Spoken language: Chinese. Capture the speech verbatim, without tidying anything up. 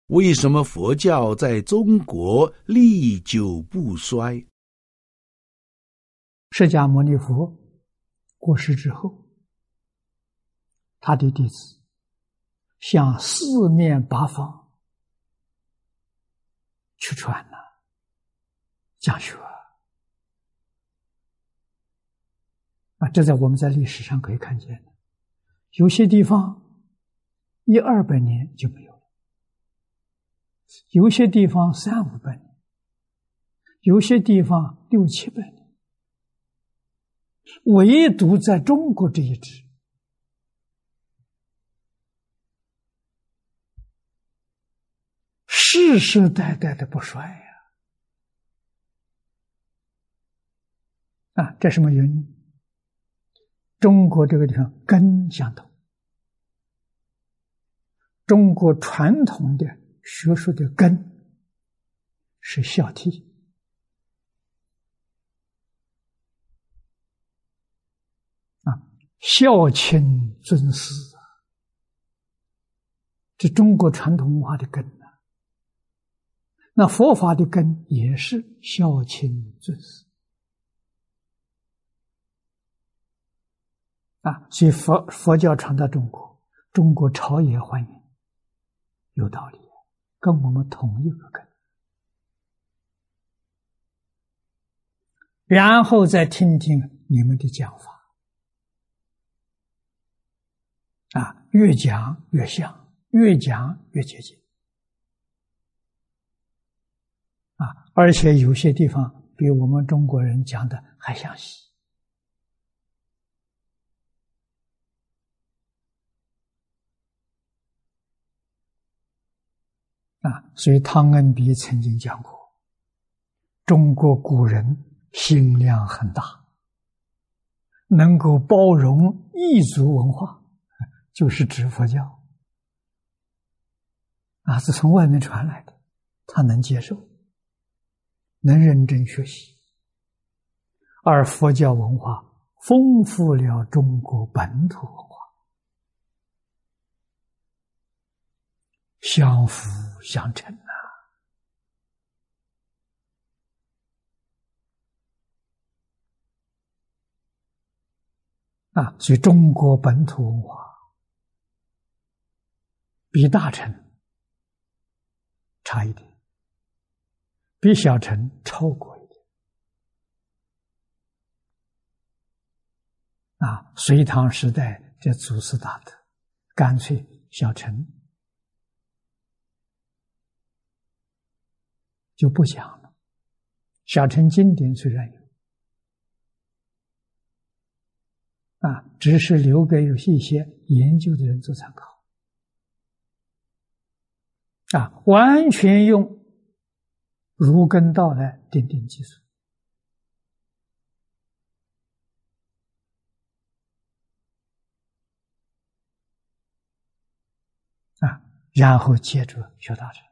为什么佛教在中国历久不衰？ 释迦牟尼佛过世之后，他的弟子向四面八方去传了讲学啊，这在我们在历史上可以看见的。有些地方一二百年就没有了，有些地方三五百年，有些地方六七百年，唯独在中国这一支，世世代代的不衰呀！啊，这什么原因？中国这个地方根相同，中国传统的学术的根是孝悌。啊，孝亲尊师，这中国传统文化的根啊。那佛法的根也是孝亲尊师啊，所以佛佛教传到中国，中国朝野欢迎，有道理，跟我们同一个根。然后再听听你们的讲法啊，越讲越像，越讲越接近啊，而且有些地方比我们中国人讲的还详细啊。所以汤恩比曾经讲过，中国古人心量很大，能够包容异族文化，就是指佛教啊，是从外面传来的，他能接受，能认真学习。而佛教文化丰富了中国本土文化，相辅相成啊！啊，所以中国本土文化比大乘差一点，比小乘超过一点。啊，隋唐时代这祖师大德，干脆小乘就不讲了。小乘经典虽然有，啊，只是留给有一些研究的人做参考。啊，完全用儒根道来奠定基础。啊，然后接着学大乘。